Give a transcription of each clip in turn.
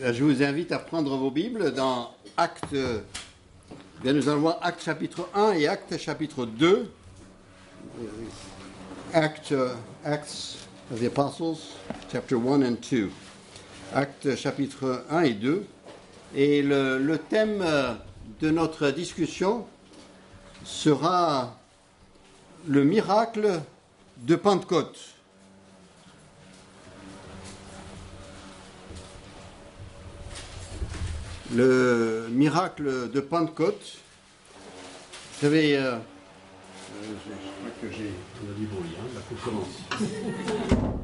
Je vous invite à prendre vos Bibles dans Actes. Nous allons voir Actes chapitre 1 et Actes chapitre 2. Acts of the Apostles, chapter 1 and 2. Actes chapitre 1 et 2. Et le thème de notre discussion sera le miracle de Pentecôte. Le miracle de Pentecôte. Vous savez, je crois que on a du bruit, la coupe commence.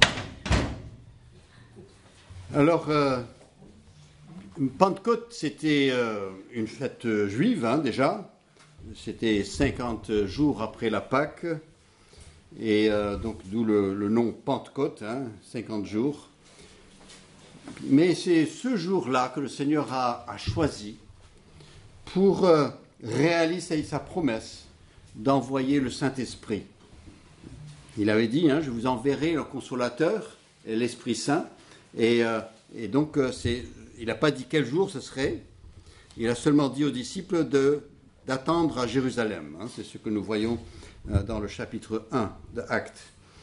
Alors, Pentecôte, c'était une fête juive, déjà. C'était 50 jours après la Pâque. Et donc, d'où le nom Pentecôte, 50 jours. Mais c'est ce jour-là que le Seigneur a choisi pour réaliser sa promesse d'envoyer le Saint-Esprit. Il avait dit, je vous enverrai le Consolateur, l'Esprit Saint. Et donc, il n'a pas dit quel jour ce serait. Il a seulement dit aux disciples d'attendre à Jérusalem. C'est ce que nous voyons dans le chapitre 1 de Actes.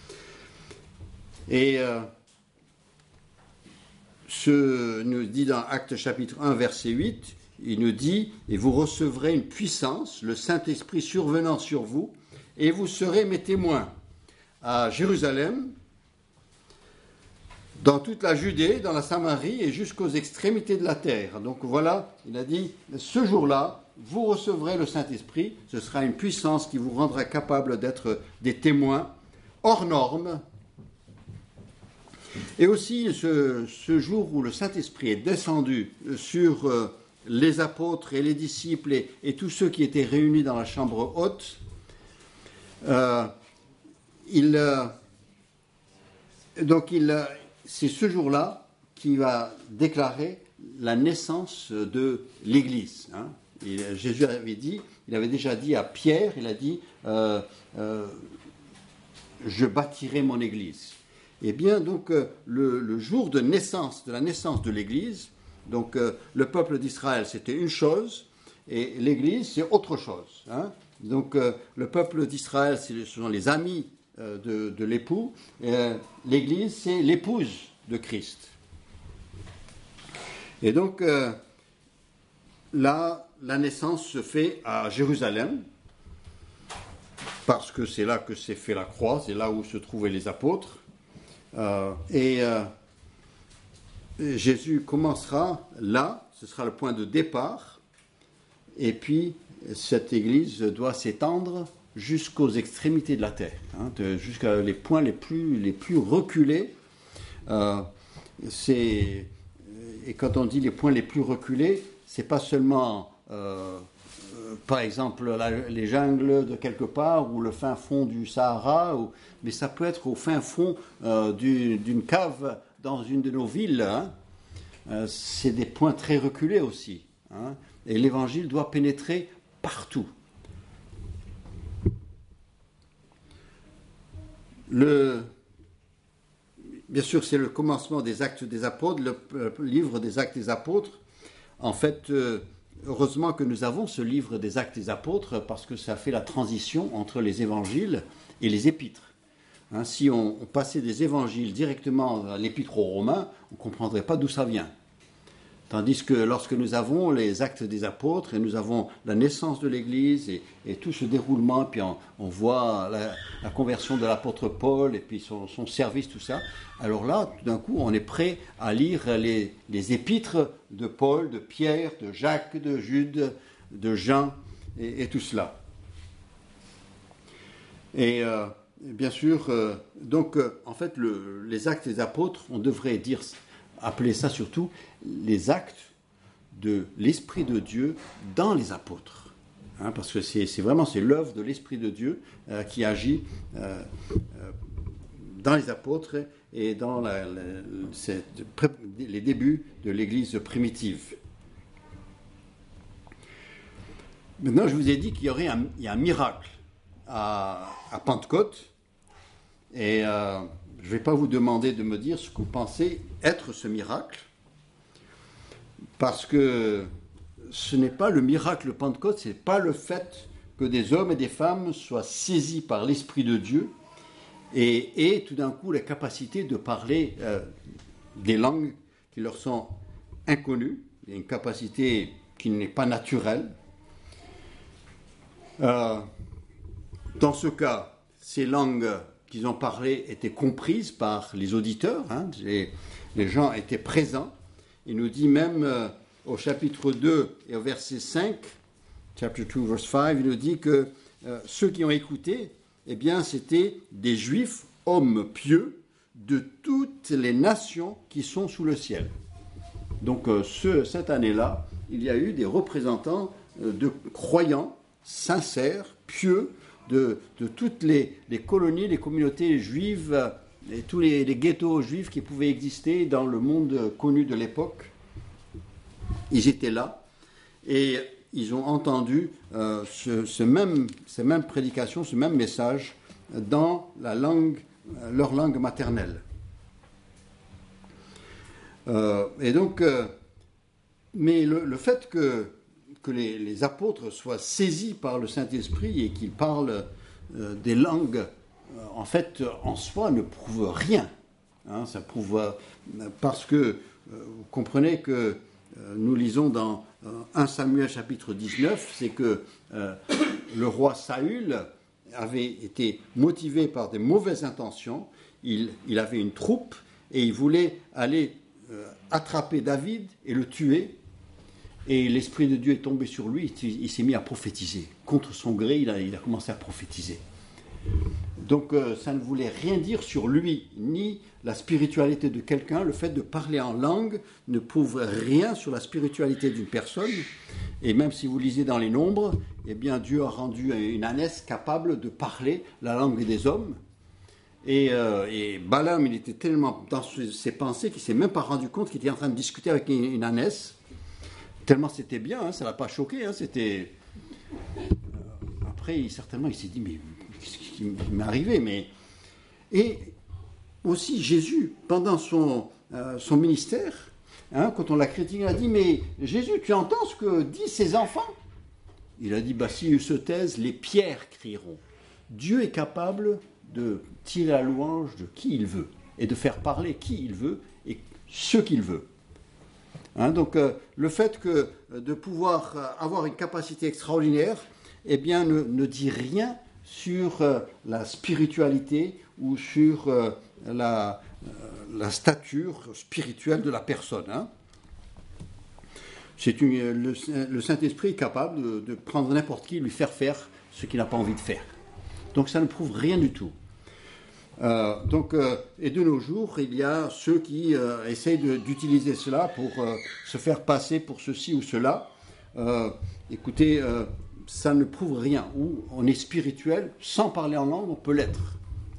Et ce nous dit dans Actes chapitre 1, verset 8, il nous dit « Et vous recevrez une puissance, le Saint-Esprit survenant sur vous, et vous serez mes témoins à Jérusalem, dans toute la Judée, dans la Samarie et jusqu'aux extrémités de la terre. » Donc voilà, il a dit « Ce jour-là, vous recevrez le Saint-Esprit, ce sera une puissance qui vous rendra capable d'être des témoins hors normes. » Et aussi, ce jour où le Saint-Esprit est descendu sur les apôtres et les disciples et tous ceux qui étaient réunis dans la chambre haute, c'est ce jour-là qui va déclarer la naissance de l'Église. Jésus il avait déjà dit à Pierre, il a dit je bâtirai mon Église. Eh bien, donc, le jour de la naissance de l'Église, donc le peuple d'Israël, c'était une chose, et l'Église, c'est autre chose. Donc, le peuple d'Israël, ce sont les amis de l'époux, et l'Église, c'est l'épouse de Christ. Et donc, là, la naissance se fait à Jérusalem, parce que c'est là que s'est fait la croix, c'est là où se trouvaient les apôtres. Jésus commencera là, ce sera le point de départ, et puis cette église doit s'étendre jusqu'aux extrémités de la terre, jusqu'à les points les plus reculés. Et quand on dit les points les plus reculés, c'est pas seulement par exemple les jungles de quelque part ou le fin fond du Sahara, mais ça peut être au fin fond d'une cave dans une de nos villes. C'est des points très reculés aussi. Et l'évangile doit pénétrer partout. Bien sûr, c'est le commencement des Actes des Apôtres, le livre des Actes des Apôtres. En fait, heureusement que nous avons ce livre des Actes des Apôtres parce que ça fait la transition entre les évangiles et les épîtres. Si on passait des évangiles directement à l'épître aux Romains, on ne comprendrait pas d'où ça vient. Tandis que lorsque nous avons les Actes des Apôtres et nous avons la naissance de l'Église et tout ce déroulement, puis on voit la conversion de l'apôtre Paul et puis son service, tout ça, alors là, tout d'un coup, on est prêt à lire les épîtres de Paul, de Pierre, de Jacques, de Jude, de Jean et tout cela. Et bien sûr, en fait, les Actes des Apôtres, on devrait appeler ça surtout les actes de l'Esprit de Dieu dans les apôtres. Parce que c'est l'œuvre de l'Esprit de Dieu qui agit dans les apôtres et dans les débuts de l'Église primitive. Maintenant, je vous ai dit qu'il y a un miracle à Pentecôte. Et je ne vais pas vous demander de me dire ce que vous pensez être ce miracle. parce que ce n'est pas le miracle de Pentecôte, ce n'est pas le fait que des hommes et des femmes soient saisis par l'Esprit de Dieu et aient tout d'un coup la capacité de parler des langues qui leur sont inconnues. Il y a une capacité qui n'est pas naturelle. Dans ce cas, ces langues qu'ils ont parlées étaient comprises par les auditeurs, les gens étaient présents. Il nous dit même au chapitre 2 et au verset 5, chapter 2, verse 5, il nous dit que ceux qui ont écouté, eh bien, c'était des Juifs, hommes pieux, de toutes les nations qui sont sous le ciel. Donc, cette année-là, il y a eu des représentants de croyants sincères, pieux, de toutes les colonies, les communautés juives, et tous les ghettos juifs qui pouvaient exister dans le monde connu de l'époque. Ils étaient là et ils ont entendu ces mêmes prédications, ce même message dans leur langue maternelle. Et donc, mais le fait que les apôtres soient saisis par le Saint-Esprit et qu'ils parlent des langues, en fait, en soi, ne prouve rien. Ça prouve parce que vous comprenez que nous lisons dans 1 Samuel chapitre 19, c'est que le roi Saül avait été motivé par des mauvaises intentions. Il avait une troupe et il voulait aller attraper David et le tuer. Et l'Esprit de Dieu est tombé sur lui, il s'est mis à prophétiser. Contre son gré, il a commencé à prophétiser. Donc ça ne voulait rien dire sur lui, ni la spiritualité de quelqu'un. Le fait de parler en langue ne prouve rien sur la spiritualité d'une personne. Et même si vous lisez dans les Nombres, eh bien Dieu a rendu une ânesse capable de parler la langue des hommes. Et Balaam, il était tellement dans ses pensées qu'il ne s'est même pas rendu compte qu'il était en train de discuter avec une ânesse. Tellement c'était bien, ça ne l'a pas choqué. C'était... Après, certainement, il s'est dit, mais qu'est-ce qui m'est arrivé Et aussi, Jésus, pendant son ministère, quand on l'a critiqué, il a dit, mais Jésus, tu entends ce que disent ces enfants? Il a dit, s'ils se taisent, les pierres crieront. Dieu est capable de tirer la louange de qui il veut et de faire parler qui il veut et ce qu'il veut. Donc le fait de pouvoir avoir une capacité extraordinaire, eh bien, ne dit rien sur la spiritualité ou sur la stature spirituelle de la personne. Le Saint-Esprit est capable de prendre n'importe qui et lui faire faire ce qu'il n'a pas envie de faire. Donc ça ne prouve rien du tout. Et de nos jours, il y a ceux qui essayent d'utiliser cela pour se faire passer pour ceci ou cela. Écoutez, ça ne prouve rien. Ou on est spirituel, sans parler en langue, on peut l'être.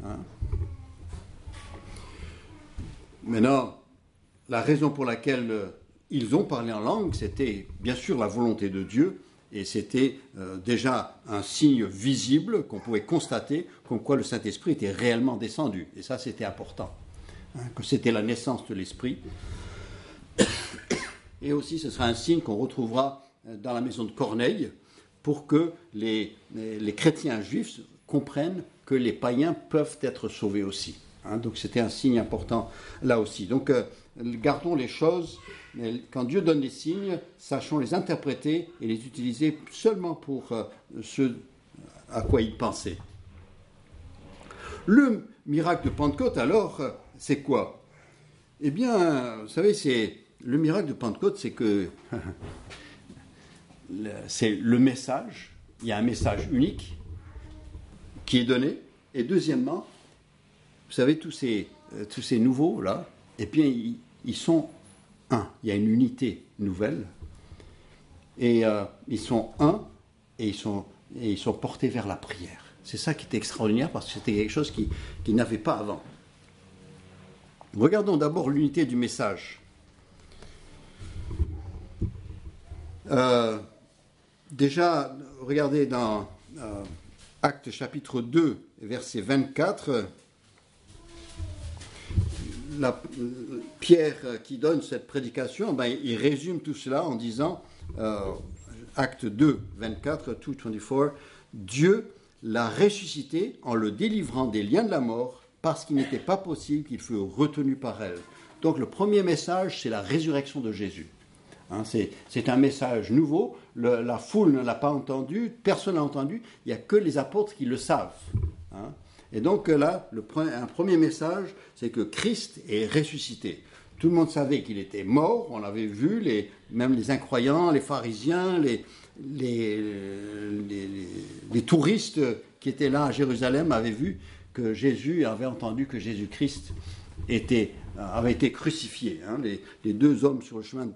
Maintenant, la raison pour laquelle ils ont parlé en langue, c'était bien sûr la volonté de Dieu, et c'était déjà un signe visible qu'on pouvait constater comme quoi le Saint-Esprit était réellement descendu. Et ça, c'était important, que c'était la naissance de l'Esprit. Et aussi, ce sera un signe qu'on retrouvera dans la maison de Corneille pour que les chrétiens juifs comprennent que les païens peuvent être sauvés aussi. Donc c'était un signe important là aussi. Donc gardons les choses, quand Dieu donne des signes, sachons les interpréter et les utiliser seulement pour ce à quoi il pensait. Le miracle de Pentecôte, alors, c'est quoi? Eh bien, vous savez, le miracle de Pentecôte, c'est que c'est le message, il y a un message unique qui est donné, et deuxièmement, vous savez, tous ces nouveaux-là, et puis ils sont un. Il y a une unité nouvelle. Et ils sont un, et ils sont portés vers la prière. C'est ça qui est extraordinaire, parce que c'était quelque chose qu'ils n'avaient pas avant. Regardons d'abord l'unité du message. Déjà, regardez dans Actes chapitre 2, verset 24... Pierre qui donne cette prédication, il résume tout cela en disant, acte 2, 24, 2:24, Dieu l'a ressuscité en le délivrant des liens de la mort parce qu'il n'était pas possible qu'il fût retenu par elle. Donc le premier message, c'est la résurrection de Jésus. C'est un message nouveau, la foule ne l'a pas entendu, personne n'a entendu, il n'y a que les apôtres qui le savent. Et donc là, un premier message, c'est que Christ est ressuscité. Tout le monde savait qu'il était mort, on l'avait vu, même les incroyants, les pharisiens, les touristes qui étaient là à Jérusalem avaient vu que Jésus avait entendu que Jésus-Christ avait été crucifié. Les deux hommes sur le chemin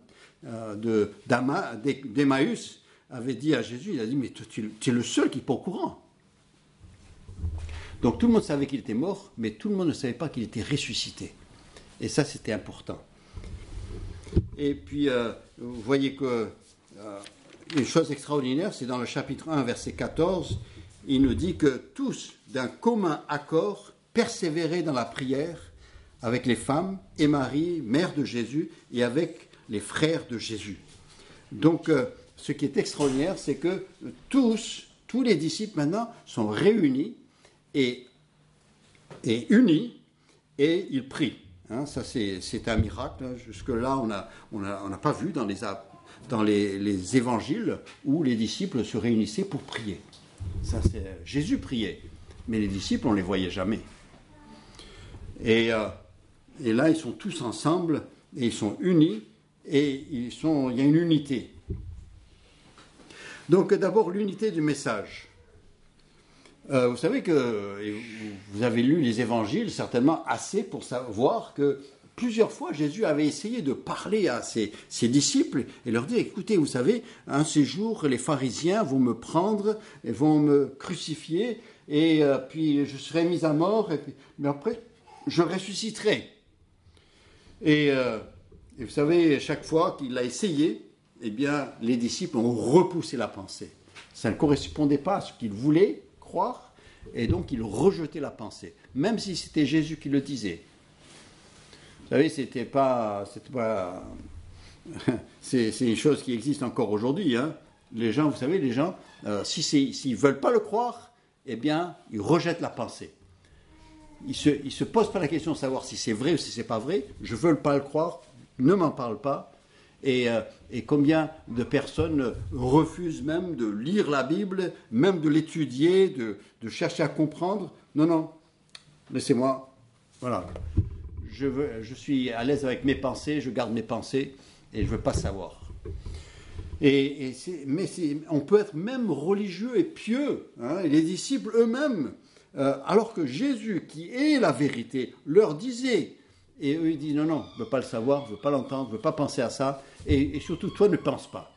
d'Emmaüs avaient dit à Jésus, il a dit, mais tu es le seul qui n'est pas au courant. Donc tout le monde savait qu'il était mort, mais tout le monde ne savait pas qu'il était ressuscité. Et ça, c'était important. Et puis, vous voyez que une chose extraordinaire, c'est dans le chapitre 1, verset 14, il nous dit que tous, d'un commun accord, persévéraient dans la prière avec les femmes et Marie, mère de Jésus, et avec les frères de Jésus. Donc, ce qui est extraordinaire, c'est que tous les disciples maintenant sont réunis et unis, et ils prient. Ça, c'est un miracle. Jusque-là, on n'a pas vu dans les évangiles où les disciples se réunissaient pour prier. Ça, Jésus priait, mais les disciples, on ne les voyait jamais. Et là, ils sont tous ensemble, et ils sont unis, et il y a une unité. Donc, d'abord, l'unité du message. Vous savez que vous avez lu les évangiles certainement assez pour savoir que plusieurs fois Jésus avait essayé de parler à ses disciples et leur dire, écoutez, vous savez, un ces jours les pharisiens vont me prendre et vont me crucifier et puis je serai mis à mort, mais après je ressusciterai. Et vous savez, chaque fois qu'il l'a essayé, eh bien les disciples ont repoussé la pensée. Ça ne correspondait pas à ce qu'ils voulaient croire, et donc ils rejetaient la pensée, même si c'était Jésus qui le disait. Vous savez, c'est une chose qui existe encore aujourd'hui. Les gens, vous savez, s'ils veulent pas le croire, eh bien, ils rejettent la pensée. Ils se posent pas la question de savoir si c'est vrai ou si c'est pas vrai. Je veux pas le croire, ne m'en parle pas. Et combien de personnes refusent même de lire la Bible, même de l'étudier, de chercher à comprendre. Non, laissez-moi. Voilà. Je suis à l'aise avec mes pensées, je garde mes pensées et je ne veux pas savoir. On peut être même religieux et pieux. Et les disciples eux-mêmes, alors que Jésus, qui est la vérité, leur disait. Et eux, ils disent, non, je ne veux pas le savoir, je ne veux pas l'entendre, je ne veux pas penser à ça. Et surtout, toi, ne pense pas.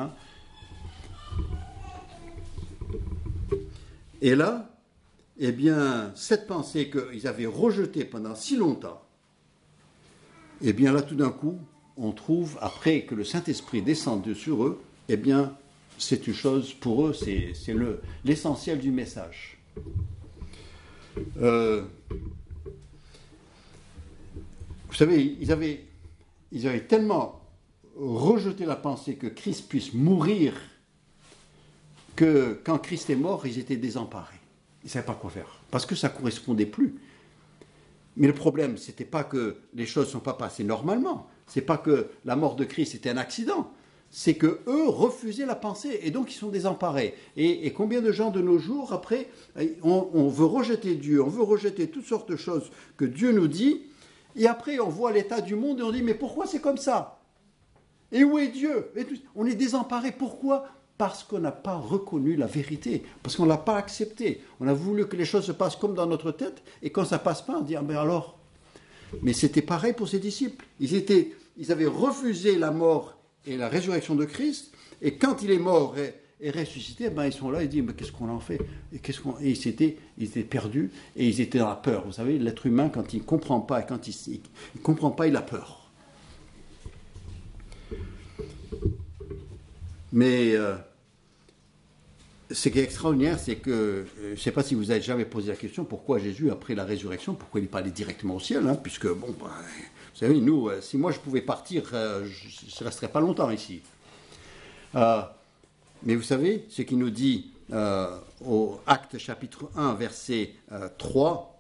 Et là, eh bien, cette pensée qu'ils avaient rejetée pendant si longtemps, eh bien là, tout d'un coup, on trouve, après que le Saint-Esprit descende sur eux, eh bien, c'est une chose, pour eux, c'est l'essentiel du message. Vous savez, ils avaient tellement rejeté la pensée que Christ puisse mourir que quand Christ est mort, ils étaient désemparés. Ils ne savaient pas quoi faire, parce que ça ne correspondait plus. Mais le problème, ce n'était pas que les choses ne sont pas passées normalement, ce n'est pas que la mort de Christ était un accident, c'est qu'eux refusaient la pensée, et donc ils sont désemparés. Et combien de gens de nos jours, après, on veut rejeter Dieu, on veut rejeter toutes sortes de choses que Dieu nous dit, et après on voit l'état du monde et on dit, mais pourquoi c'est comme ça? Et où est Dieu? On est désemparés, pourquoi? Parce qu'on n'a pas reconnu la vérité, parce qu'on ne l'a pas accepté. On a voulu que les choses se passent comme dans notre tête, et quand ça ne passe pas, on dit, ah ben alors. Mais c'était pareil pour ses disciples. Ils avaient refusé la mort et la résurrection de Christ, et quand il est mort et ressuscité, ben ils sont là, ils disent, mais qu'est-ce qu'on en fait? Et ils étaient perdus, et ils étaient dans la peur. Vous savez, l'être humain, quand il ne comprend pas, et quand il ne comprend pas, il a peur. Mais Ce qui est extraordinaire, c'est que, je ne sais pas si vous avez jamais posé la question, pourquoi Jésus, après la résurrection, pourquoi il n'est pas allé directement au ciel, hein, puisque, bon, bah, vous savez, nous, si moi je pouvais partir, je ne resterais pas longtemps ici. Mais vous savez, ce qu'il nous dit au Actes chapitre 1, verset 3,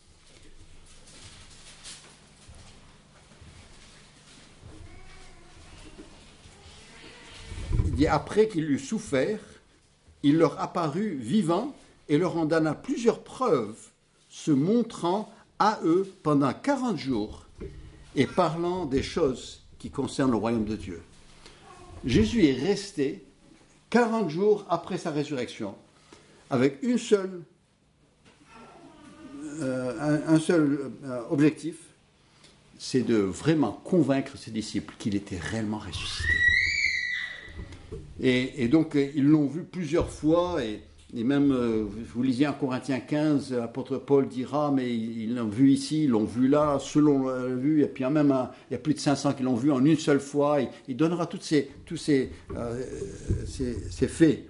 il dit, après qu'il eut souffert, il leur apparut vivant et leur en donna plusieurs preuves, se montrant à eux pendant 40 jours et parlant des choses qui concernent le royaume de Dieu. Jésus est resté 40 jours après sa résurrection avec un seul objectif, c'est de vraiment convaincre ses disciples qu'il était réellement ressuscité. Et donc, ils l'ont vu plusieurs fois, et même, vous lisiez en Corinthiens 15, l'apôtre Paul dira, mais ils l'ont vu ici, ils l'ont vu là, selon l'a vu, et puis même, il y a plus de 500 qui l'ont vu en une seule fois, il donnera tous ces faits.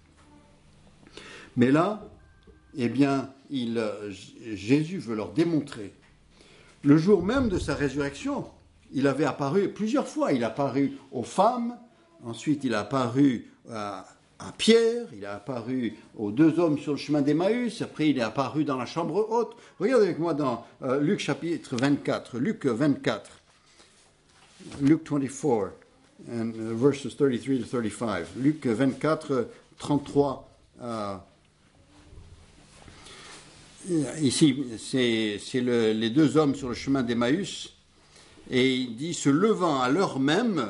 Mais là, eh bien, Jésus veut leur démontrer. Le jour même de sa résurrection, il avait apparu plusieurs fois, il a apparu aux femmes. Ensuite, il a apparu à Pierre, il a apparu aux deux hommes sur le chemin d'Emmaüs, après il est apparu dans la chambre haute. Regardez avec moi dans Luc chapitre 24, Luc 24, Luke 24, and, verses 33 to 35. Luc 24, 33. Ici, c'est les deux hommes sur le chemin d'Emmaüs, et il dit, se levant à l'heure même,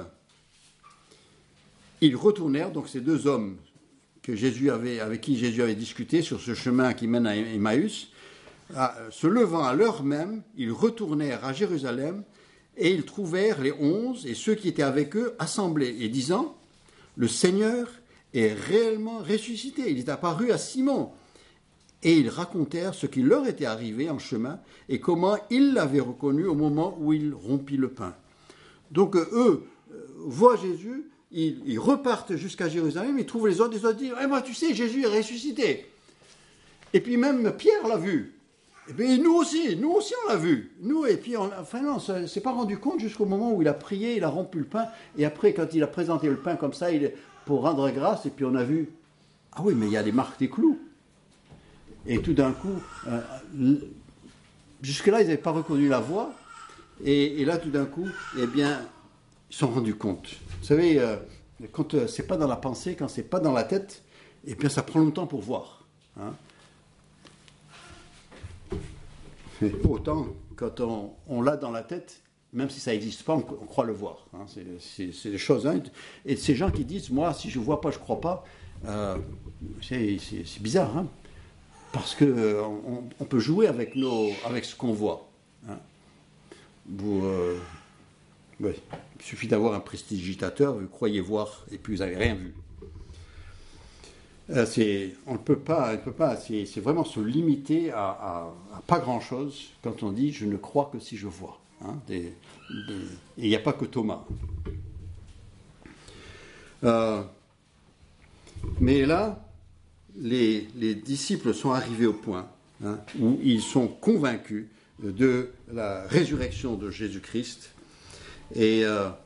ils retournèrent, donc ces deux hommes avec qui Jésus avait discuté sur ce chemin qui mène à Emmaüs, se levant à l'heure même, ils retournèrent à Jérusalem et ils trouvèrent les 11 et ceux qui étaient avec eux assemblés et disant, le Seigneur est réellement ressuscité, il est apparu à Simon. Et ils racontèrent ce qui leur était arrivé en chemin et comment ils l'avaient reconnu au moment où il rompit le pain. Donc eux voient Jésus, ils repartent jusqu'à Jérusalem, ils trouvent les autres disent « Eh ben, tu sais, Jésus est ressuscité !» Et puis même Pierre l'a vu. Et puis nous aussi on l'a vu. Nous, et puis on ne s'est pas rendu compte jusqu'au moment où il a prié, il a rompu le pain, et après quand il a présenté le pain comme ça, pour rendre grâce, et puis on a vu « Ah oui, mais il y a les marques des clous !» Et tout d'un coup, jusque-là, ils n'avaient pas reconnu la voix, et là, tout d'un coup, eh bien, ils se sont rendus compte. Vous savez, quand c'est pas dans la pensée, quand c'est pas dans la tête, eh bien, ça prend longtemps pour voir. Hein. Et autant, quand on l'a dans la tête, même si ça n'existe pas, on croit le voir. Hein. C'est des choses. Hein. Et ces gens qui disent, moi, si je vois pas, je crois pas, c'est bizarre. Hein. Parce qu'on peut jouer avec ce qu'on voit. Hein. Ouais. Il suffit d'avoir un prestidigitateur, vous croyez voir, et puis vous n'avez rien vu. On ne peut pas, c'est vraiment se limiter à pas grand-chose quand on dit « je ne crois que si je vois hein. ». Et il n'y a pas que Thomas. Mais là, les disciples sont arrivés au point hein, où ils sont convaincus de la résurrection de Jésus-Christ et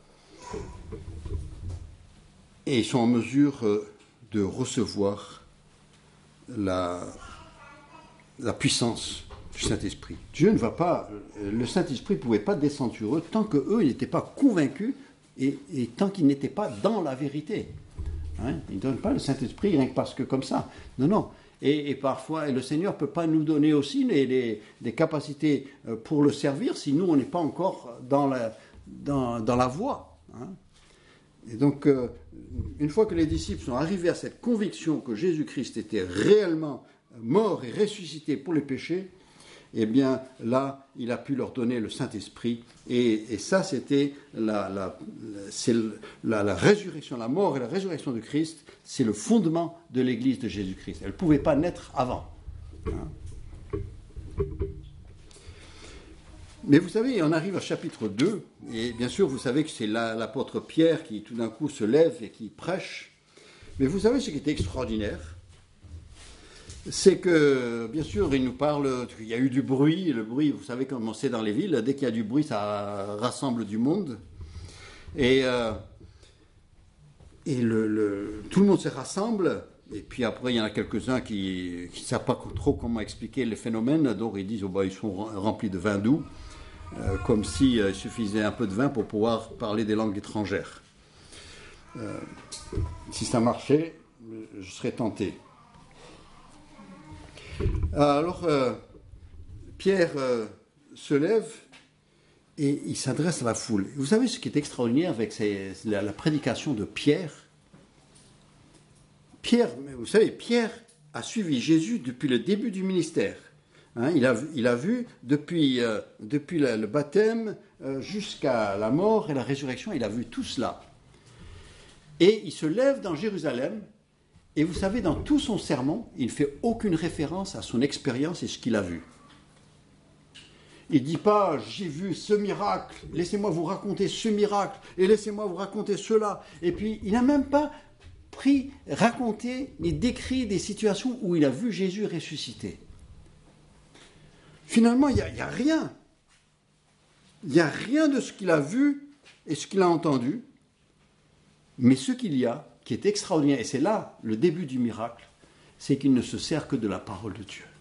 ils sont en mesure de recevoir la puissance du Saint-Esprit. Dieu ne va pas, le Saint-Esprit ne pouvait pas descendre sur eux tant qu'eux n'étaient pas convaincus et tant qu'ils n'étaient pas dans la vérité. Hein, il ne donne pas le Saint-Esprit rien que parce que comme ça. Non. Et parfois, le Seigneur ne peut pas nous donner aussi des capacités pour le servir si nous, on n'est pas encore dans la voie. Hein. Et donc, une fois que les disciples sont arrivés à cette conviction que Jésus-Christ était réellement mort et ressuscité pour les péchés, eh bien là, il a pu leur donner le Saint-Esprit. Et ça, c'était la résurrection, la mort et la résurrection de Christ, c'est le fondement de l'Église de Jésus-Christ. Elle ne pouvait pas naître avant. Hein. Mais vous savez, on arrive au chapitre 2, et bien sûr, vous savez que c'est l'apôtre Pierre qui tout d'un coup se lève et qui prêche. Mais vous savez ce qui était extraordinaire, c'est que, bien sûr, il nous parle qu'il y a eu du bruit. Le bruit, vous savez comment c'est dans les villes, dès qu'il y a du bruit, ça rassemble du monde. Et tout le monde se rassemble. Et puis après, il y en a quelques-uns qui ne savent pas trop comment expliquer les phénomènes. Donc ils disent ils sont remplis de vin doux, comme s'il suffisait un peu de vin pour pouvoir parler des langues étrangères. Si ça marchait, je serais tenté. Alors, Pierre se lève et il s'adresse à la foule. Vous savez ce qui est extraordinaire avec la prédication de Pierre? Vous savez, Pierre a suivi Jésus depuis le début du ministère. Il a vu depuis le baptême jusqu'à la mort et la résurrection, il a vu tout cela. Et il se lève dans Jérusalem, et vous savez, dans tout son sermon, il ne fait aucune référence à son expérience et ce qu'il a vu. Il ne dit pas « j'ai vu ce miracle, laissez-moi vous raconter ce miracle, et laissez-moi vous raconter cela ». Et puis, il n'a même pas raconté ni décrit des situations où il a vu Jésus ressuscité. Finalement, il n'y a rien. Il n'y a rien de ce qu'il a vu et ce qu'il a entendu. Mais ce qu'il y a, qui est extraordinaire, et c'est là le début du miracle, c'est qu'il ne se sert que de la parole de Dieu.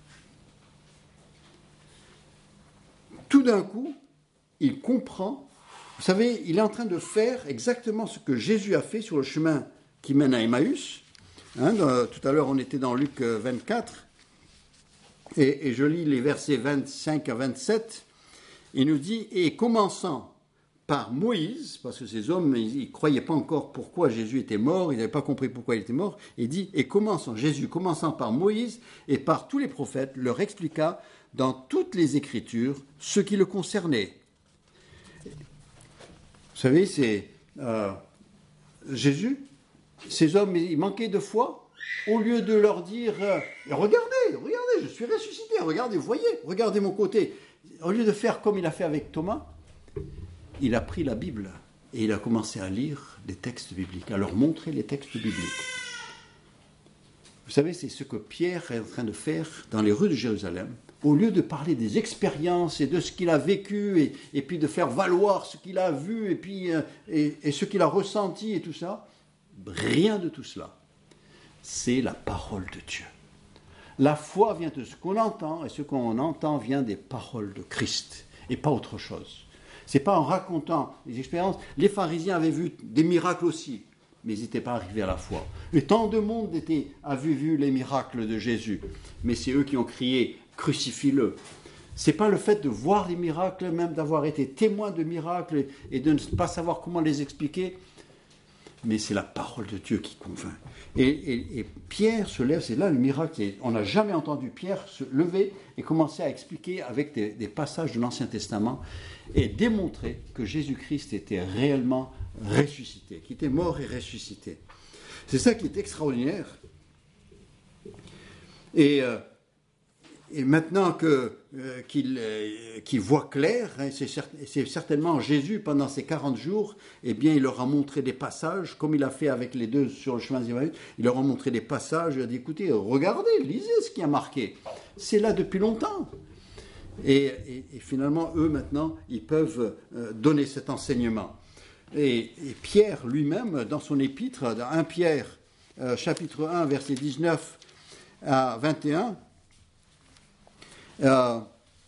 Tout d'un coup, il comprend, vous savez, il est en train de faire exactement ce que Jésus a fait sur le chemin qui mène à Emmaüs. Tout à l'heure, on était dans Luc 24, et je lis les versets 25 à 27. Il nous dit « Et commençant par Moïse », parce que ces hommes, ils ne croyaient pas encore pourquoi Jésus était mort, ils n'avaient pas compris pourquoi il était mort, il dit « Et Jésus, commençant par Moïse et par tous les prophètes, leur expliqua dans toutes les Écritures ce qui le concernait. » Vous savez, c'est Jésus. Ces hommes, ils manquaient de foi. Au lieu de leur dire regardez, je suis ressuscité, regardez, vous voyez, regardez mon côté. Au lieu de faire comme il a fait avec Thomas, il a pris la Bible et il a commencé à lire les textes bibliques, à leur montrer les textes bibliques. Vous savez, c'est ce que Pierre est en train de faire dans les rues de Jérusalem. Au lieu de parler des expériences et de ce qu'il a vécu et puis de faire valoir ce qu'il a vu et ce qu'il a ressenti et tout ça, rien de tout cela. C'est la parole de Dieu. La foi vient de ce qu'on entend, et ce qu'on entend vient des paroles de Christ, et pas autre chose. Ce n'est pas en racontant les expériences. Les pharisiens avaient vu des miracles aussi, mais ils n'étaient pas arrivés à la foi. Et tant de monde avait vu les miracles de Jésus, mais c'est eux qui ont crié « crucifie-le ». Ce n'est pas le fait de voir des miracles, même d'avoir été témoin de miracles et de ne pas savoir comment les expliquer, mais c'est la parole de Dieu qui convainc. Et Pierre se lève, c'est là le miracle. On n'a jamais entendu Pierre se lever et commencer à expliquer avec des passages de l'Ancien Testament et démontrer que Jésus-Christ était réellement ressuscité, qu'il était mort et ressuscité. C'est ça qui est extraordinaire. Et maintenant qu'il voit clair, c'est certainement Jésus, pendant ces 40 jours, eh bien, il leur a montré des passages, comme il a fait avec les deux sur le chemin d'Emmaüs, il leur a montré des passages, il a dit, écoutez, regardez, lisez ce qui a marqué. C'est là depuis longtemps. Et finalement, eux, maintenant, ils peuvent donner cet enseignement. Et Pierre lui-même, dans son épître, dans 1 Pierre, chapitre 1, verset 19 à 21, 1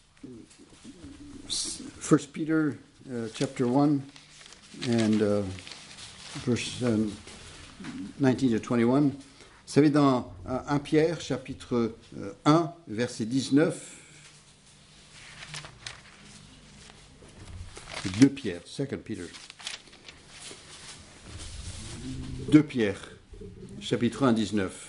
Peter chapter 1 and verse 19 to 21. Vous savez, dans 1 Pierre chapitre 1 verset 19, 2 Pierre, 2 Peter, 2 Pierre chapitre 1 19.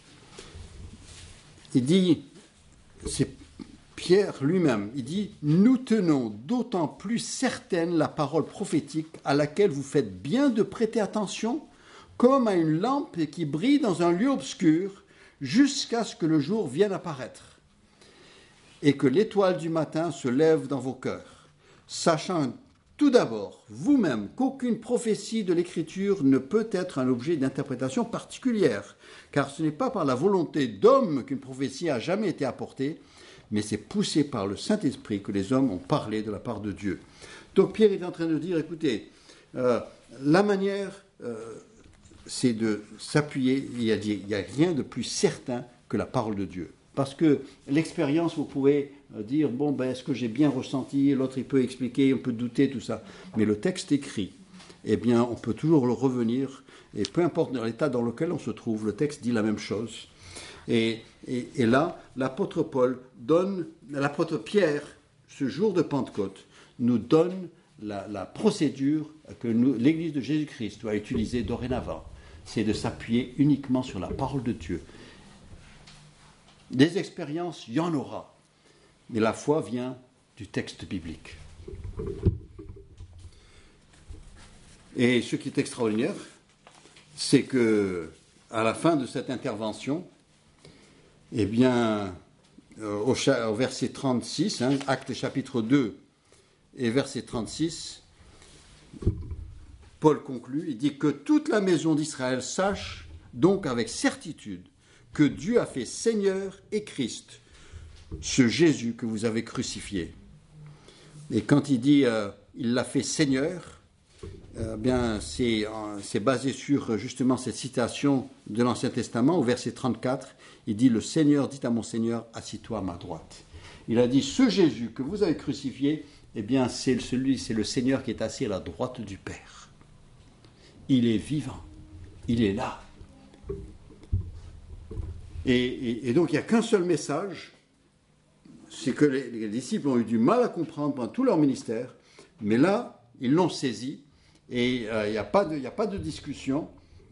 Il dit, c'est Pierre lui-même, il dit « Nous tenons d'autant plus certaine la parole prophétique à laquelle vous faites bien de prêter attention, comme à une lampe qui brille dans un lieu obscur, jusqu'à ce que le jour vienne apparaître, et que l'étoile du matin se lève dans vos cœurs, sachant tout d'abord, vous-même, qu'aucune prophétie de l'Écriture ne peut être un objet d'interprétation particulière, car ce n'est pas par la volonté d'homme qu'une prophétie a jamais été apportée, mais c'est poussé par le Saint-Esprit que les hommes ont parlé de la part de Dieu. Donc Pierre est en train de dire, écoutez, la manière, c'est de s'appuyer, il n'y a rien de plus certain que la parole de Dieu. Parce que l'expérience, vous pouvez dire, bon, ben, est-ce que j'ai bien ressenti, l'autre il peut expliquer, on peut douter, tout ça. Mais le texte écrit, eh bien, on peut toujours le revenir, et peu importe l'état dans lequel on se trouve, le texte dit la même chose. Et là, l'apôtre Pierre, ce jour de Pentecôte, nous donne la procédure que l'Église de Jésus-Christ doit utiliser dorénavant. C'est de s'appuyer uniquement sur la parole de Dieu. Des expériences, il y en aura, mais la foi vient du texte biblique. Et ce qui est extraordinaire, c'est que à la fin de cette intervention, eh bien, au verset 36, Actes chapitre 2 et verset 36, Paul conclut, il dit que toute la maison d'Israël sache donc avec certitude que Dieu a fait Seigneur et Christ, ce Jésus que vous avez crucifié. Et quand il dit il l'a fait Seigneur, bien c'est basé sur justement cette citation de l'Ancien Testament au verset 34. Il dit le Seigneur dit à mon Seigneur assis-toi à ma droite. Il a dit ce Jésus que vous avez crucifié, eh bien c'est le Seigneur qui est assis à la droite du Père. Il est vivant, il est là. Et donc il n'y a qu'un seul message, c'est que les disciples ont eu du mal à comprendre pendant tout leur ministère, mais là, ils l'ont saisi, et il n'y a pas de discussion.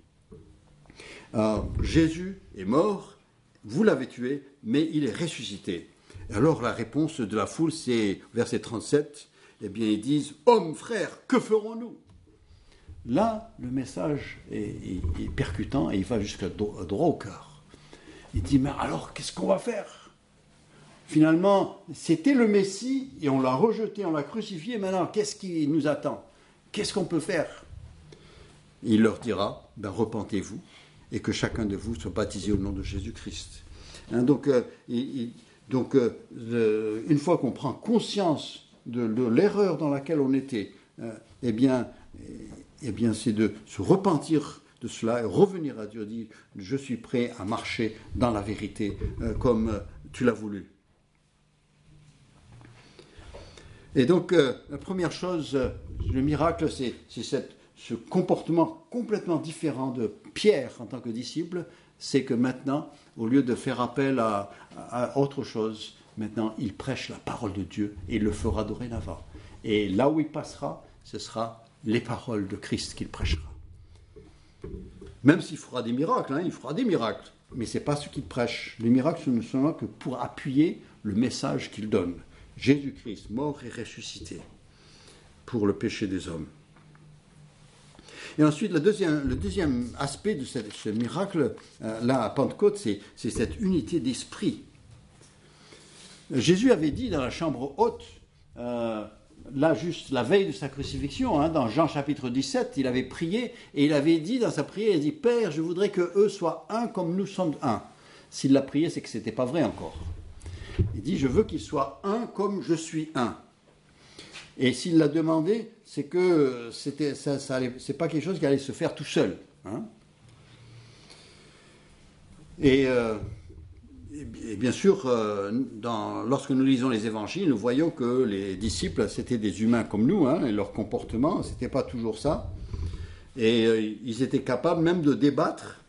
Jésus est mort, vous l'avez tué, mais il est ressuscité. Et alors la réponse de la foule, c'est verset 37, eh bien ils disent « Hommes, frères, que ferons-nous » Là, le message est percutant et il va jusqu'à droit au cœur. Il dit, mais alors, qu'est-ce qu'on va faire ? Finalement, c'était le Messie et on l'a rejeté, on l'a crucifié. Maintenant, qu'est-ce qui nous attend ? Qu'est-ce qu'on peut faire ? Il leur dira, repentez-vous et que chacun de vous soit baptisé au nom de Jésus-Christ. Donc, une fois qu'on prend conscience de l'erreur dans laquelle on était, eh bien, c'est de se repentir de cela et revenir à Dieu, dire je suis prêt à marcher dans la vérité comme tu l'as voulu. Et donc la première chose, le miracle, c'est ce comportement complètement différent de Pierre en tant que disciple, c'est que maintenant, au lieu de faire appel à autre chose, maintenant il prêche la parole de Dieu et il le fera dorénavant. Et là où il passera, ce sera les paroles de Christ qu'il prêchera. Même s'il fera des miracles, il fera des miracles, mais ce n'est pas ce qu'il prêche. Les miracles ne sont là que pour appuyer le message qu'il donne. Jésus-Christ, mort et ressuscité, pour le péché des hommes. Et ensuite, le deuxième aspect de ce miracle, là à Pentecôte, c'est cette unité d'esprit. Jésus avait dit dans la chambre haute, là juste la veille de sa crucifixion, dans Jean chapitre 17, il avait prié et il avait dit dans sa prière, il a dit « Père, je voudrais qu'eux soient un comme nous sommes un ». S'il l'a prié, c'est que ce n'était pas vrai encore. Il dit « Je veux qu'ils soient un comme je suis un ». Et s'il l'a demandé, c'est que c'est pas quelque chose qui allait se faire tout seul. Et bien sûr, lorsque nous lisons les évangiles, nous voyons que les disciples, c'était des humains comme nous, et leur comportement, c'était pas toujours ça. Et ils étaient capables même de débattre,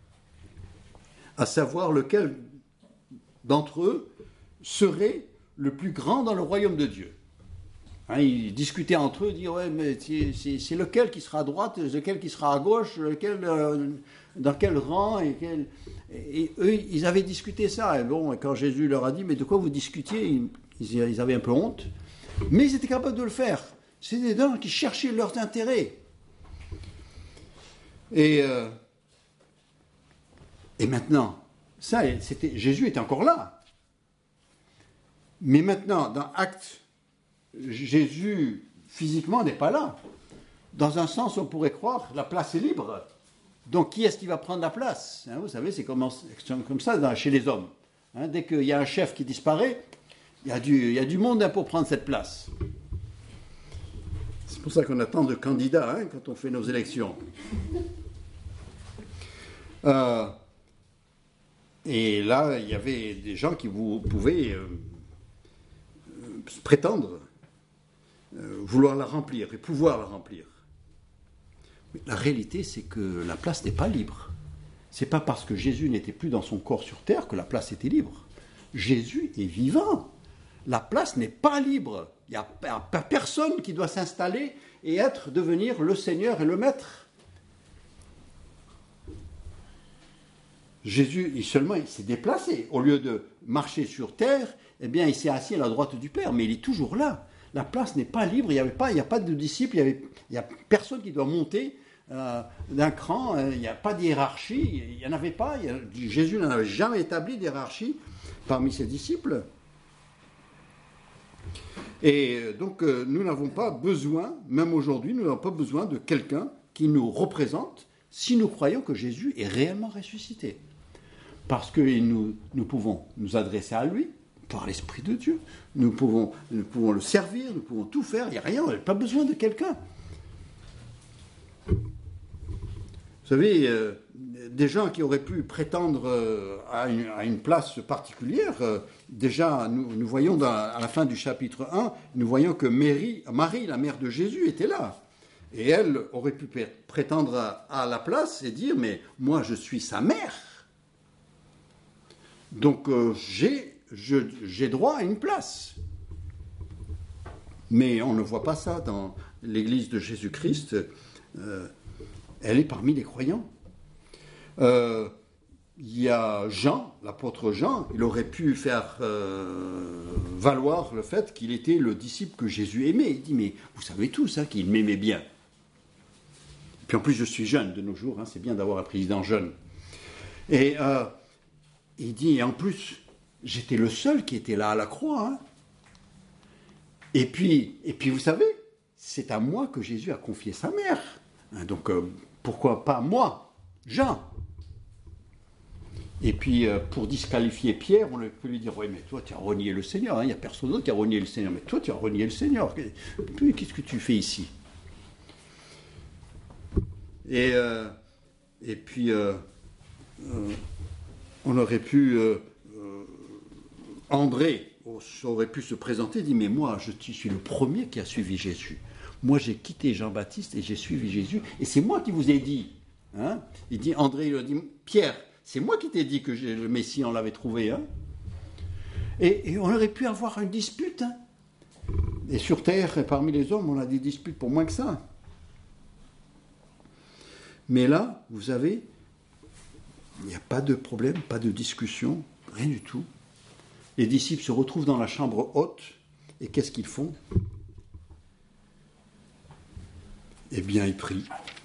à savoir lequel d'entre eux serait le plus grand dans le royaume de Dieu. Ils discutaient entre eux, disaient ouais, mais c'est lequel qui sera à droite, lequel qui sera à gauche, lequel dans quel rang, et eux, ils avaient discuté ça. Et bon, quand Jésus leur a dit, mais de quoi vous discutiez, ils avaient un peu honte, mais ils étaient capables de le faire. C'était des gens qui cherchaient leurs intérêts. Et maintenant, Jésus était encore là. Mais maintenant, dans Actes, Jésus physiquement, n'est pas là. Dans un sens, on pourrait croire la place est libre. Donc, qui est-ce qui va prendre la place? Vous savez, c'est comme ça chez les hommes. Dès qu'il y a un chef qui disparaît, il y a du monde pour prendre cette place. C'est pour ça qu'on a tant de candidats quand on fait nos élections. Et là, il y avait des gens qui pouvaient prétendre vouloir la remplir et pouvoir la remplir. Mais la réalité, c'est que la place n'est pas libre. C'est pas parce que Jésus n'était plus dans son corps sur terre que la place était libre. Jésus est vivant. La place n'est pas libre. Il n'y a personne qui doit s'installer et devenir le Seigneur et le Maître. Jésus, il s'est déplacé. Au lieu de marcher sur terre, eh bien, il s'est assis à la droite du Père, mais il est toujours là. La place n'est pas libre, il n'y a pas de disciples, il n'y a personne qui doit monter d'un cran, il n'y a pas de hiérarchie, il n'y en avait pas. Jésus n'en avait jamais établi d'hiérarchie parmi ses disciples. Et donc, nous n'avons pas besoin, même aujourd'hui, nous n'avons pas besoin de quelqu'un qui nous représente si nous croyons que Jésus est réellement ressuscité. Parce que nous pouvons nous adresser à lui par l'Esprit de Dieu. Nous pouvons le servir, nous pouvons tout faire. Il n'y a rien, on n'a pas besoin de quelqu'un. Vous savez, des gens qui auraient pu prétendre à une place particulière, déjà, nous voyons à la fin du chapitre 1, nous voyons que Marie, la mère de Jésus, était là. Et elle aurait pu prétendre à la place et dire, mais moi je suis sa mère. Donc j'ai droit à une place. Mais on ne voit pas ça dans l'Église de Jésus-Christ. Elle est parmi les croyants. Il y a Jean, l'apôtre Jean, il aurait pu faire valoir le fait qu'il était le disciple que Jésus aimait. Il dit, mais vous savez tous qu'il m'aimait bien. Puis en plus, je suis jeune de nos jours, c'est bien d'avoir un président jeune. Et il dit, et en plus, j'étais le seul qui était là à la croix. Et puis, vous savez, c'est à moi que Jésus a confié sa mère. Donc, pourquoi pas moi, Jean? Et puis, pour disqualifier Pierre, on peut lui dire, oui, mais toi, tu as renié le Seigneur. Il n'y a personne d'autre qui a renié le Seigneur. Mais toi, tu as renié le Seigneur. Puis, qu'est-ce que tu fais ici? Et puis, on aurait pu... André aurait pu se présenter et dire, mais moi, je suis le premier qui a suivi Jésus. Moi, j'ai quitté Jean-Baptiste et j'ai suivi Jésus. Et c'est moi qui vous ai dit. Il dit, André, il a dit, Pierre, c'est moi qui t'ai dit que le Messie, on l'avait trouvé. Et on aurait pu avoir une dispute. Et sur terre, parmi les hommes, on a des disputes pour moins que ça. Mais là, vous savez, il n'y a pas de problème, pas de discussion, rien du tout. Les disciples se retrouvent dans la chambre haute, et qu'est-ce qu'ils font? Eh bien, ils prient.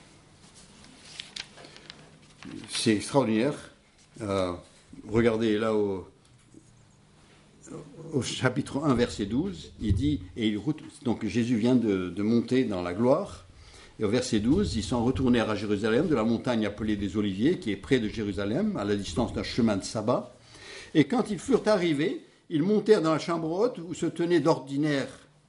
C'est extraordinaire. Regardez là au chapitre 1, verset 12, il dit, donc Jésus vient de monter dans la gloire, et au verset 12, ils sont retournés à Jérusalem, de la montagne appelée des Oliviers, qui est près de Jérusalem, à la distance d'un chemin de sabbat. Et quand ils furent arrivés, ils montèrent dans la chambre haute où ils se tenaient d'ordinaire.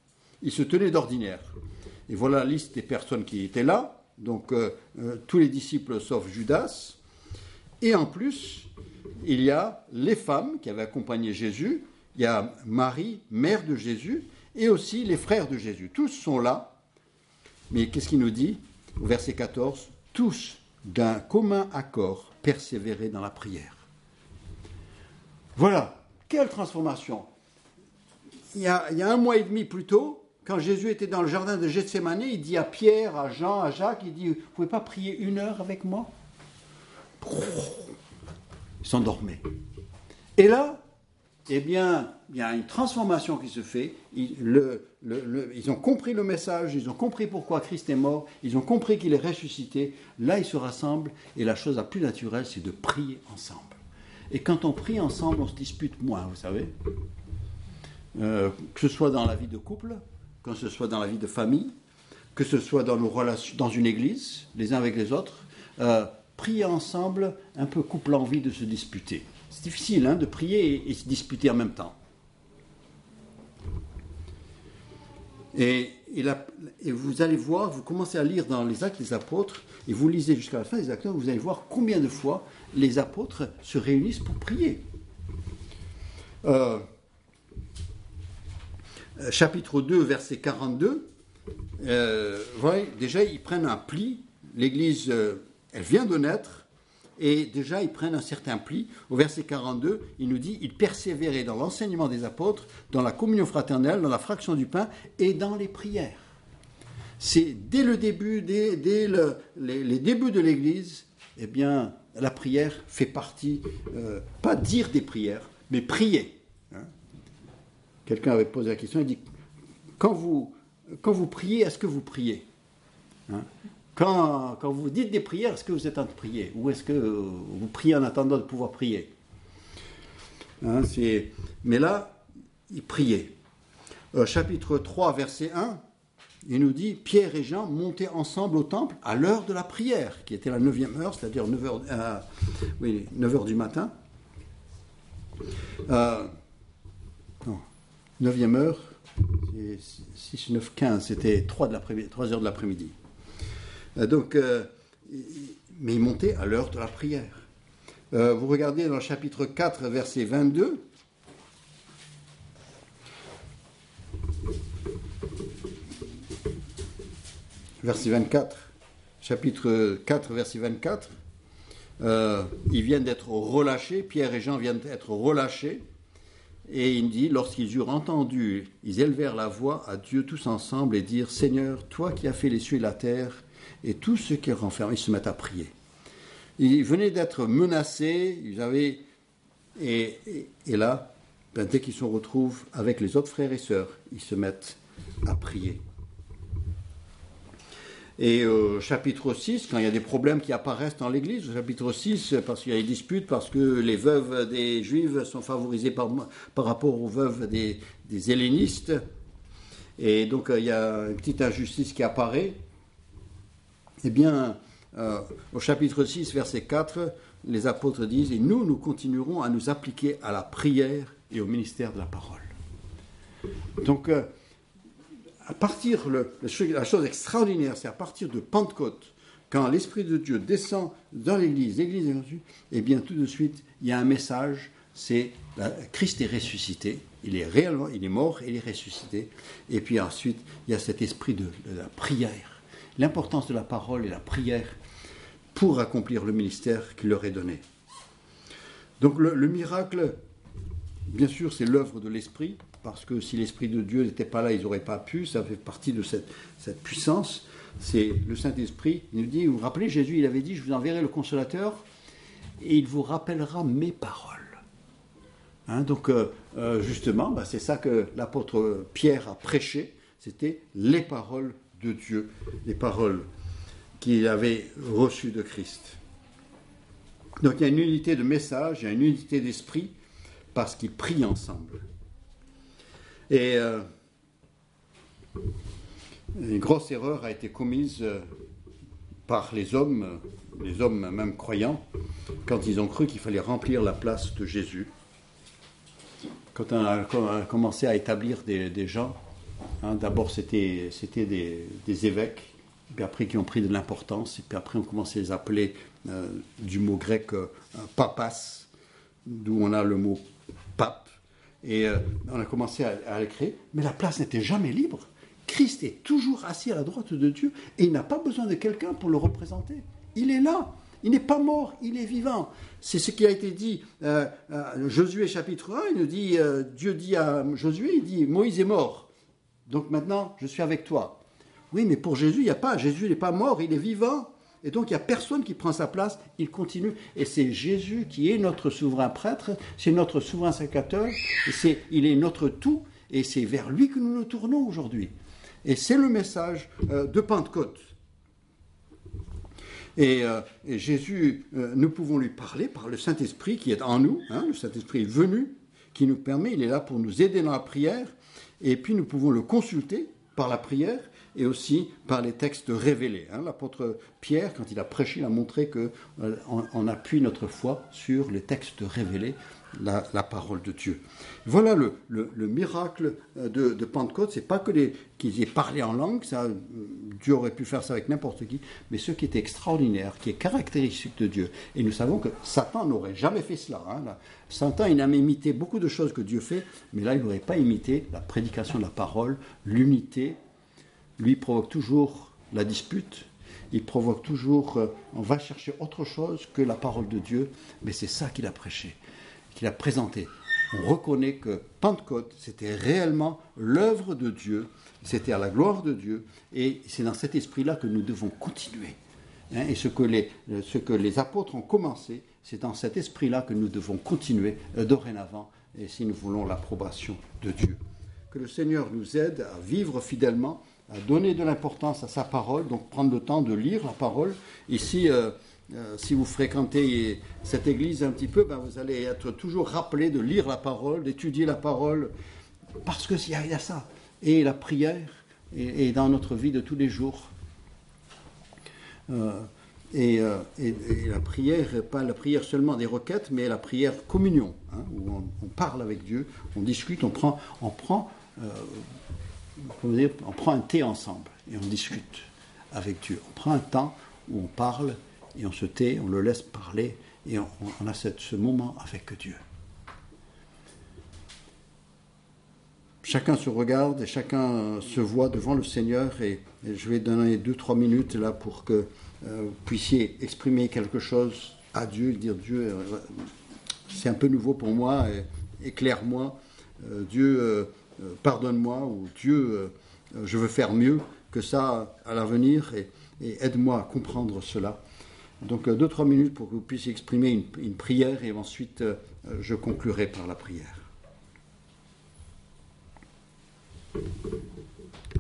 Et voilà la liste des personnes qui étaient là, donc tous les disciples sauf Judas. Et en plus, il y a les femmes qui avaient accompagné Jésus, il y a Marie, mère de Jésus, et aussi les frères de Jésus. Tous sont là. Mais qu'est-ce qu'il nous dit au verset 14? Tous, d'un commun accord, persévérer dans la prière. Voilà, quelle transformation! Il y a 1 mois et demi plus tôt, quand Jésus était dans le jardin de Gethsémani, il dit à Pierre, à Jean, à Jacques, il dit, vous ne pouvez pas prier 1 heure avec moi? Ils s'endormaient. Et là, eh bien, il y a une transformation qui se fait. Ils ont compris le message, ils ont compris pourquoi Christ est mort, ils ont compris qu'il est ressuscité. Là, ils se rassemblent et la chose la plus naturelle, c'est de prier ensemble. Et quand on prie ensemble, on se dispute moins, vous savez. Que ce soit dans la vie de couple, que ce soit dans la vie de famille, que ce soit dans nos relations, dans une église, les uns avec les autres. Prier ensemble un peu coupe l'envie de se disputer. C'est difficile de prier et se disputer en même temps. Et vous allez voir, vous commencez à lire dans les Actes des Apôtres, et vous lisez jusqu'à la fin des Actes, vous allez voir combien de fois les apôtres se réunissent pour prier. Chapitre 2, verset 42, voyez, déjà ils prennent un pli, l'Église, elle vient de naître, et déjà ils prennent un certain pli. Au verset 42, il nous dit, ils persévéraient dans l'enseignement des apôtres, dans la communion fraternelle, dans la fraction du pain et dans les prières. C'est dès le début, dès les débuts de l'Église, eh bien, la prière fait partie, pas dire des prières, mais prier. Quelqu'un avait posé la question, il dit, quand vous priez, est-ce que vous priez Quand vous dites des prières, est-ce que vous êtes en train de prier? Ou est-ce que vous priez en attendant de pouvoir prier? Mais là, il priait. Chapitre 3, verset 1, il nous dit, Pierre et Jean montaient ensemble au temple à l'heure de la prière, qui était la 9e heure, c'est-à-dire 9h du matin. 9e heure, c'est 6, 9, 15, c'était 3 heures de l'après-midi. Mais il montait à l'heure de la prière. Vous regardez dans le chapitre 4, verset 22. Verset 24. Chapitre 4, verset 24. Ils viennent d'être relâchés, Pierre et Jean viennent d'être relâchés. Et il dit, lorsqu'ils eurent entendu, ils élevèrent la voix à Dieu tous ensemble et dirent, Seigneur, toi qui as fait les cieux et la terre, et tout ce qui est renfermé, ils se mettent à prier. Ils venaient d'être menacés, et là, dès qu'ils se retrouvent avec les autres frères et sœurs, ils se mettent à prier. Et au chapitre 6, quand il y a des problèmes qui apparaissent dans l'Église, au chapitre 6, parce qu'il y a des disputes, parce que les veuves des Juifs sont favorisées par rapport aux veuves des hellénistes, et donc il y a une petite injustice qui apparaît, eh bien, au chapitre 6, verset 4, les apôtres disent « Et nous continuerons à nous appliquer à la prière et au ministère de la parole. » Donc, à partir, la chose extraordinaire, c'est à partir de Pentecôte, quand l'Esprit de Dieu descend dans l'Église est reçue, eh bien tout de suite, il y a un message, c'est Christ est ressuscité, il est mort et il est ressuscité. Et puis ensuite, il y a cet esprit de la prière, l'importance de la parole et la prière pour accomplir le ministère qui leur est donné. Donc le miracle, bien sûr, c'est l'œuvre de l'Esprit, parce que si l'Esprit de Dieu n'était pas là, ils n'auraient pas pu, ça fait partie de cette puissance. C'est le Saint-Esprit, il nous dit, vous vous rappelez, Jésus, il avait dit, je vous enverrai le Consolateur, et il vous rappellera mes paroles. Donc, justement, c'est ça que l'apôtre Pierre a prêché, c'était les paroles de Dieu, les paroles qu'il avait reçues de Christ. Donc, il y a une unité de message, il y a une unité d'esprit, parce qu'ils prient ensemble. Et une grosse erreur a été commise par les hommes même croyants, quand ils ont cru qu'il fallait remplir la place de Jésus. Quand on a commencé à établir des gens, d'abord c'était des évêques, puis après qui ont pris de l'importance, et puis après on commençait à les appeler du mot grec papas, d'où on a le mot pape. Et on a commencé à le créer, mais la place n'était jamais libre. Christ est toujours assis à la droite de Dieu et il n'a pas besoin de quelqu'un pour le représenter. Il est là, il n'est pas mort, il est vivant. C'est ce qui a été dit, Josué chapitre 1, il nous dit, Dieu dit à Josué, il dit, Moïse est mort, donc maintenant je suis avec toi. Oui, mais pour Jésus, il n'y a pas, Jésus n'est pas mort, il est vivant. Et donc, il n'y a personne qui prend sa place, il continue. Et c'est Jésus qui est notre souverain prêtre, c'est notre souverain sacrificateur, il est notre tout, et c'est vers lui que nous nous tournons aujourd'hui. Et c'est le message de Pentecôte. Et Jésus, nous pouvons lui parler par le Saint-Esprit qui est en nous, le Saint-Esprit est venu, qui nous permet, il est là pour nous aider dans la prière, et puis nous pouvons le consulter, par la prière et aussi par les textes révélés. L'apôtre Pierre, quand il a prêché, il a montré qu'on appuie notre foi sur les textes révélés, la parole de Dieu. Voilà le miracle de Pentecôte. C'est pas qu'ils aient parlé en langue, ça, Dieu aurait pu faire ça avec n'importe qui, mais ce qui est extraordinaire, qui est caractéristique de Dieu. Et nous savons que Satan n'aurait jamais fait cela. Satan, il a imité beaucoup de choses que Dieu fait, mais là, il n'aurait pas imité la prédication de la parole, l'unité. Lui provoque toujours la dispute. Il provoque toujours, on va chercher autre chose que la parole de Dieu, mais c'est ça qu'il a prêché, qu'il a présenté. On reconnaît que Pentecôte, c'était réellement l'œuvre de Dieu, c'était à la gloire de Dieu, et c'est dans cet esprit-là que nous devons continuer. Et ce que les apôtres ont commencé, c'est dans cet esprit-là que nous devons continuer dorénavant, et si nous voulons l'approbation de Dieu. Que le Seigneur nous aide à vivre fidèlement, à donner de l'importance à sa parole, donc prendre le temps de lire la parole. Ici, si vous fréquentez cette église un petit peu, vous allez être toujours rappelé de lire la parole, d'étudier la parole, parce qu'il y a ça. Et la prière est dans notre vie de tous les jours. Et la prière, pas la prière seulement des requêtes, mais la prière communion, où on parle avec Dieu, on discute, on prend un thé ensemble et on discute avec Dieu. On prend un temps où on parle et on se tait, on le laisse parler et on a ce moment avec Dieu. Chacun se regarde et chacun se voit devant le Seigneur et je vais donner 2-3 minutes là pour que vous puissiez exprimer quelque chose à Dieu, dire Dieu, c'est un peu nouveau pour moi, éclaire-moi, Dieu, pardonne-moi, ou Dieu, je veux faire mieux que ça à l'avenir et aide-moi à comprendre cela. Donc 2-3 minutes pour que vous puissiez exprimer une prière et ensuite je conclurai par la prière.